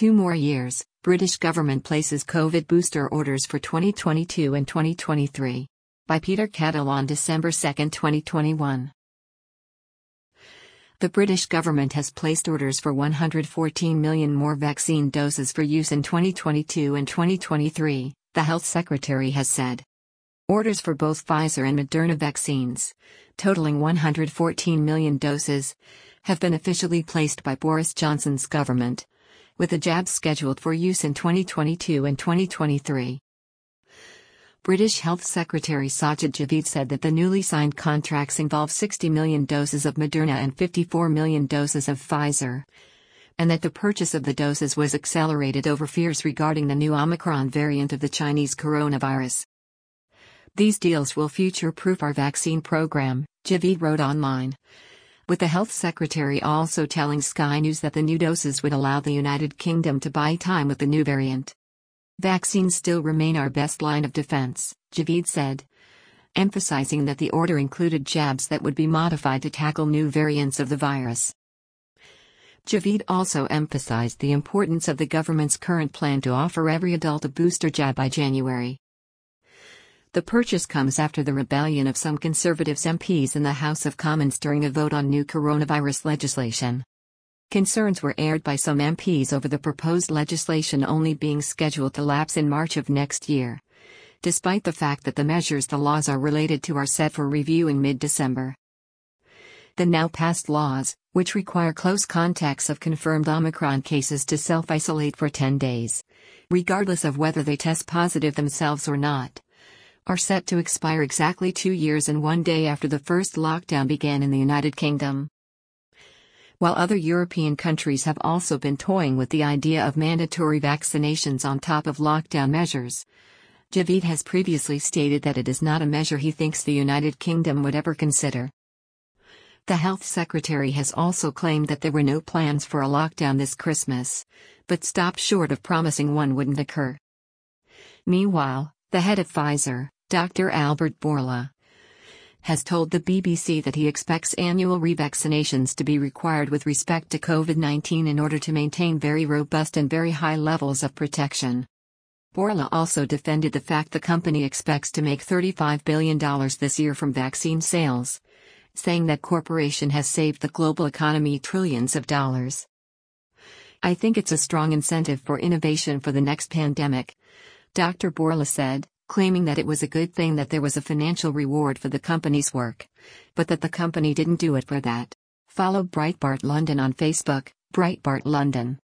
2 more years, British government places COVID booster orders for 2022 and 2023. By Peter Kettle on December 2, 2021. The British government has placed orders for 114 million more vaccine doses for use in 2022 and 2023, the Health Secretary has said. Orders for both Pfizer and Moderna vaccines, totaling 114 million doses, have been officially placed by Boris Johnson's government, with the jabs scheduled for use in 2022 and 2023. British Health Secretary Sajid Javid said that the newly signed contracts involve 60 million doses of Moderna and 54 million doses of Pfizer, and that the purchase of the doses was accelerated over fears regarding the new Omicron variant of the Chinese coronavirus. These deals will future-proof our vaccine program, Javid wrote online, with the Health Secretary also telling Sky News that the new doses would allow the United Kingdom to buy time with the new variant. Vaccines still remain our best line of defense, Javid said, emphasizing that the order included jabs that would be modified to tackle new variants of the virus. Javid also emphasized the importance of the government's current plan to offer every adult a booster jab by January. The purchase comes after the rebellion of some Conservatives MPs in the House of Commons during a vote on new coronavirus legislation. Concerns were aired by some MPs over the proposed legislation only being scheduled to lapse in March of next year, despite the fact that the measures the laws are related to are set for review in mid-December. The now passed laws, which require close contacts of confirmed Omicron cases to self-isolate for 10 days, regardless of whether they test positive themselves or not, are set to expire exactly 2 years and 1 day after the first lockdown began in the United Kingdom. While other European countries have also been toying with the idea of mandatory vaccinations on top of lockdown measures, Javid has previously stated that it is not a measure he thinks the United Kingdom would ever consider. The Health Secretary has also claimed that there were no plans for a lockdown this Christmas, but stopped short of promising one wouldn't occur. Meanwhile, the head of Pfizer, Dr. Albert Bourla, has told the BBC that he expects annual revaccinations to be required with respect to COVID-19 in order to maintain very robust and very high levels of protection. Bourla also defended the fact the company expects to make $35 billion this year from vaccine sales, saying that corporation has saved the global economy trillions of dollars. "I think it's a strong incentive for innovation for the next pandemic," Dr. Bourla said, claiming that it was a good thing that there was a financial reward for the company's work, but that the company didn't do it for that. Follow Breitbart London on Facebook, Breitbart London.